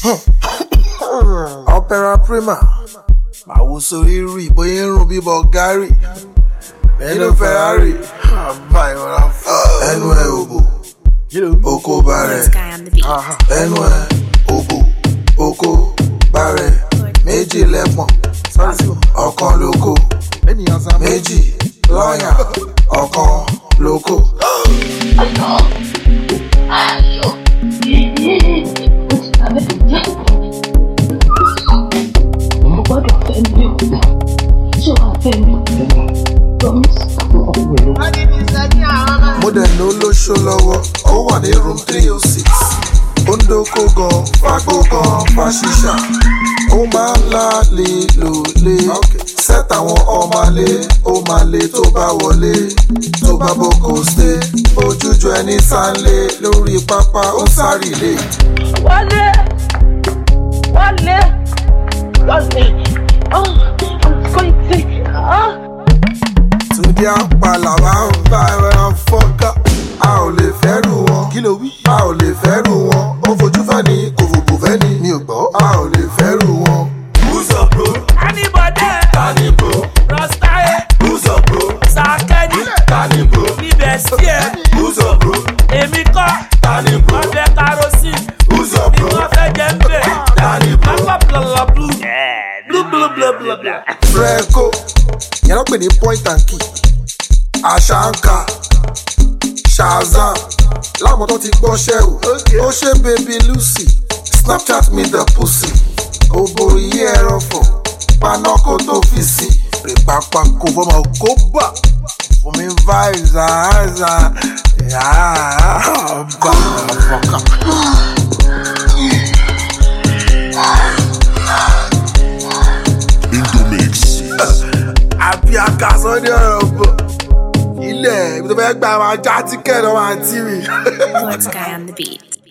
Opera Prima màwo sórí rí bóyá ń rún bí Bulgari nínú Ferrari àbá ìwọ̀n ẹnu ẹ̀ òbò oko bàrẹ̀ ẹnu ẹ̀ òbò oko bàrẹ̀ méjì lẹ́pọ̀n ọ̀kan lóko méjì lọ́yàn ọ̀kan lóko. Mo dẹ̀ ló lóṣó lọ́wọ́, ó wà ní room 306. Ó ń dóko gan, fagbó gan, fàṣìṣà. Ó máa ń lálé lòlé. Set àwọn ọmọlé, ó máa lé tó bá wọlé. Tó bá boko stay, ojújọ ẹni sánlé. Lórí pápá ó sáré lé. Wálé, I'm going to Túndé àpàlà máa ń bá ẹran fọ́ká. A ò lè fẹ́rù wọn. Kí ló wí? A ò lè fẹ́rù wọn. Ó fojú fẹ́ni, kò fòkò fẹ́ni. Mi ò gbọ́. A ò lè fẹ́rù wọn. Who's up, bro? Anybody? Tani, bro? Rostaye? Who's up, bro? Sakeni? Tani, bro? Bibestie? Who's up, bro? Èmi kọ́? Tani, bro? Ọbẹ̀ karosí? Who's up, Ni bro? wọ́n fẹ́ jẹ ń bẹ̀? Tani, bro? Akọ́ blọ̀lọ̀ blue. Blue. Freco, yẹn ló pè ní point and key. Ashanka, Shazam, láwọn tó ti gbọ́ṣẹ́ o. Ó ṣe baby Lucy, Snapchat me the pussy. Òbò yí ẹ̀rọ fọ̀, panọ́kò tó fi sí. Rèpápá kò fọmọ kó bà. Fún mi vibes àhánzà. Bá a fọkàn. Àbí akásán ní ọ̀rọ̀ bọ̀. Ilé ibi tó fẹ́ gbà máa já tíkẹ́ẹ̀tì ọmọ àǹtí mi. What's guy on the beat?